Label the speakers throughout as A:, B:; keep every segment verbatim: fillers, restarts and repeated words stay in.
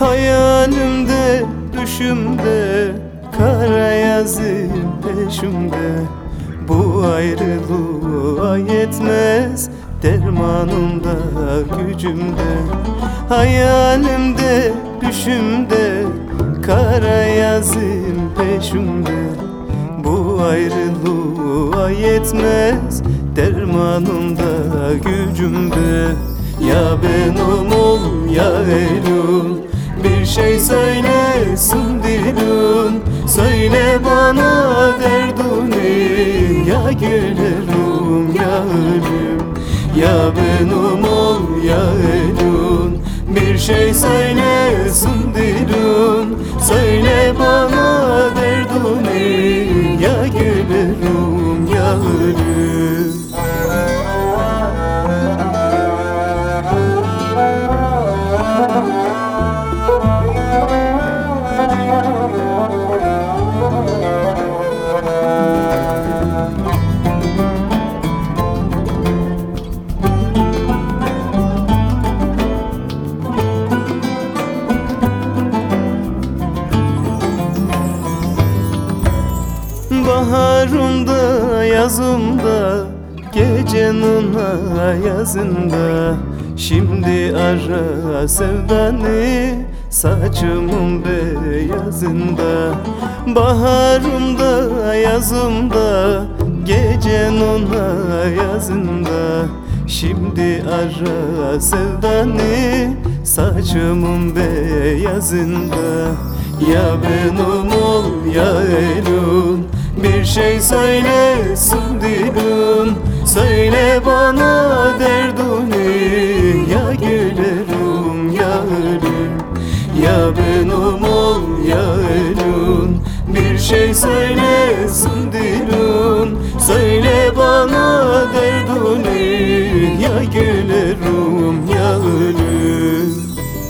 A: Hayalimde, düşümde, kara yazı peşimde. Bu ayrılığa yetmez dermanım da gücümde. Hayalimde, düşümde, kara yazım peşimde. Bu ayrılığa yetmez dermanım da gücümde. Ya benim ol ya Eylül, bir şey söylesin dilin. Söyle bana derdini, ya gülerim ya ölüm. Ya benim ol ya Eylül, bir şey söylesin dilin. Söyle bana derdini, ya gülerim ya ölüm. Baharımda, yazımda, gecenin yazında. Şimdi ara sevdanı saçımın beyazında. Baharımda, yazımda, gecenin yazında. Şimdi ara sevdanı saçımın beyazında. Ya benim ol ya Eylül, bir şey söylesin dilin. Söyle bana derdini, ya gülerim ya ölüm. Ya benim ol ya Eylül, bir şey söylesin dilin. Söyle bana derdini, ya gülerim ya ölüm.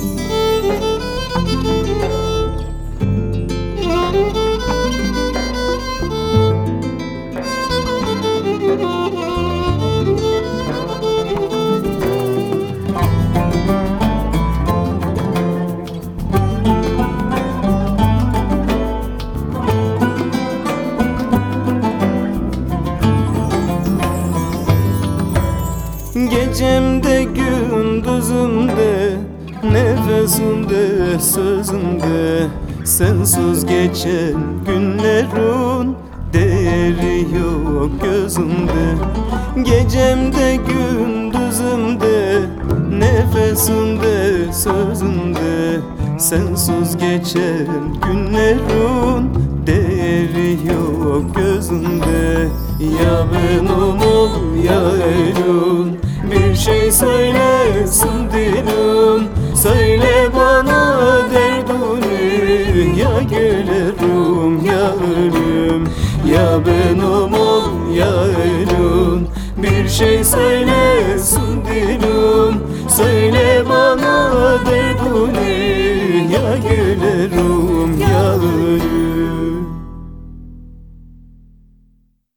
A: Gecemde, gündüzümde, nefesimde, sözümde. Sensiz geçen günlerin değeri yok gözümde. Gecemde, gündüzümde, nefesimde, sözümde. Sensiz geçen günlerin değeri yok gözümde. Ya benim ol ya Eylül, bir şey söylesin dilin. Söyle bana derdini, ya gülerim ya ölüm. Ya benim ol ya Eylül, bir şey söylesin dilin. Söyle bana derdini, ya gülerim ya ölüm.